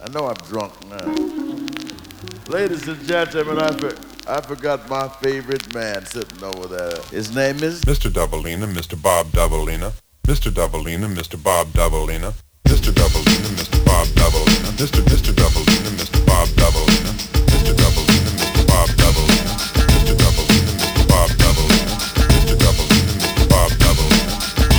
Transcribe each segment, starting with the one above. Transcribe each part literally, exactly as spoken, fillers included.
I know I'm drunk now. Ladies and gentlemen, I, for, I forgot my favorite man sitting over there. His name is Mister Doubleina, Mister Bob Doubleina. Mister Doubleina, Mister Bob Doubleina. Mister Doubleina, Mister Bob Doubleina. Mister Mister Doubleina, Mister Bob Doubleina. Mister Doubleina, Mister Bob Doubleina. Mister Doubleina, Mister Bob Doubleina. Mister Doubleina, Mister Bob Doubleina.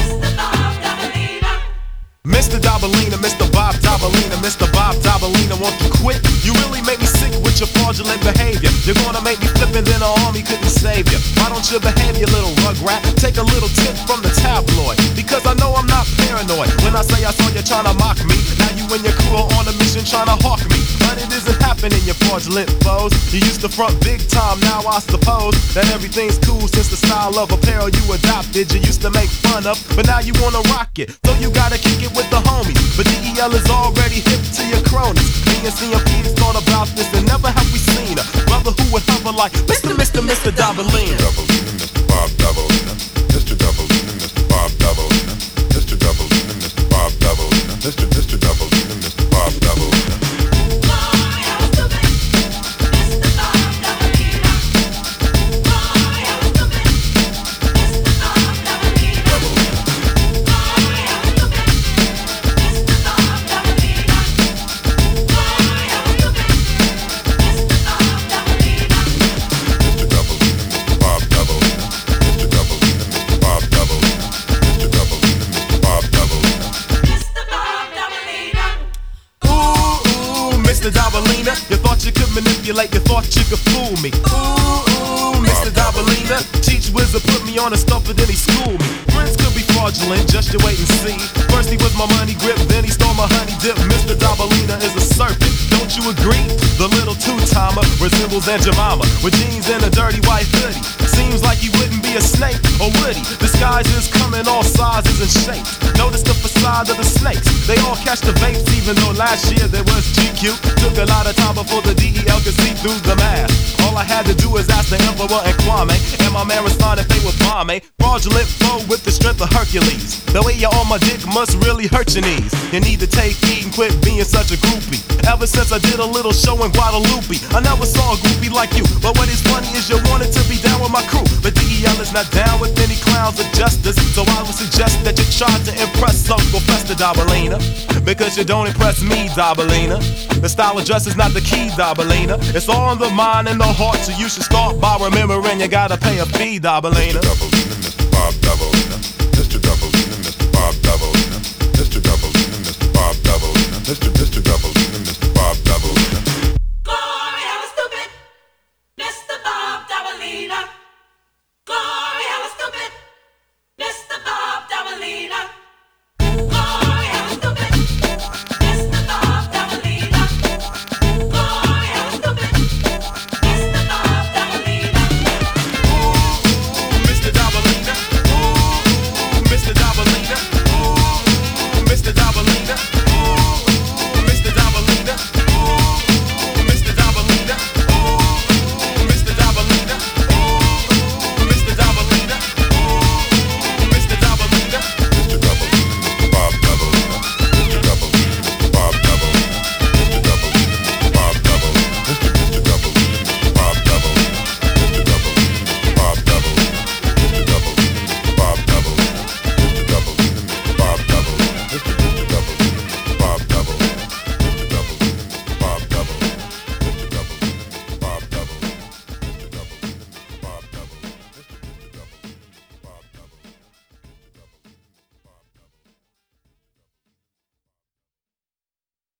Mister Doubleina, Mister Bob Doubleina, Mister Bob Doubleina, won't you quit? You really make me sick with your fraudulent behavior. You're gonna make me flip and then the army couldn't save you. Why don't you behave, you little rugrat? Take a little tip from the tabloid, because I know I'm not paranoid. When I say I saw you trying to mock me, now you and your crew are on a mission trying to hawk me. But it isn't happening, you fraudulent foes. You used to front big time, now I suppose that everything's cool since the style of apparel you adopted you used to make fun of, but now you wanna rock it, so you gotta kick it with the homies. But D E L is already hip to your cronies. Me and C M P's thought about this and never have we seen a brother who would hover like Mister Mister Mister Doubleina. Doubleina, Mister Bob Doubleina. Mister Doubleina, Mister Bob Doubleina. Mister Doubleina, Mister Bob Doubleina. Mister Mister Doubleina, Mister Bob Doubleina. Mister Doubleina, you thought you could manipulate, you thought you could fool me. Ooh, ooh, Mister Doubleina, teach wizard put me on a stumper, then he schooled me. Friends could be fraudulent, just you wait and see. First he was my money grip, then he stole my honey dip. Mister Doubleina is a serpent, don't you agree? The little two-timer resembles Aunt Jemima, with jeans and a dirty white hoodie. Seems like he wouldn't be a snake, or would he? Disguises come in all sizes and shapes. Notice the facade of the snakes, they all catch the vapes, even though last year there was G Q. Took a lot of time before the D E L could see through the mask. All I had to do was ask the Emperor and Kwame, and my man responded they would bomb me. Fraudulent foe with the strength of Hercules. The way you're on my dick must really hurt your knees. You need to take heed and quit being such a groupie. Ever since I did a little show in Guadalupe, I never saw a groupie like you. But what is funny is you wanted to be down with my crew, but D E L is not down with any clowns of justice. So I would suggest that you try to impress Uncle Fester Doubleina, because you don't impress me, Doubleina. The style of dress is not the key, Doubleina. It's all in the mind and the heart, so you should start by remembering you gotta pay a fee, Doubleina.